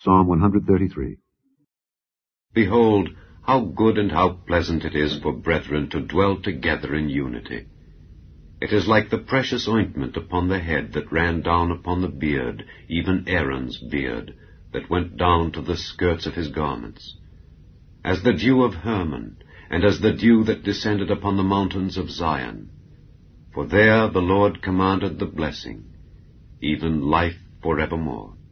Psalm 133. Behold, how good and how pleasant it is for brethren to dwell together in unity. It is like the precious ointment upon the head that ran down upon the beard, even Aaron's beard, that went down to the skirts of his garments, as the dew of Hermon, and as the dew that descended upon the mountains of Zion. For there the Lord commanded the blessing, even life forevermore.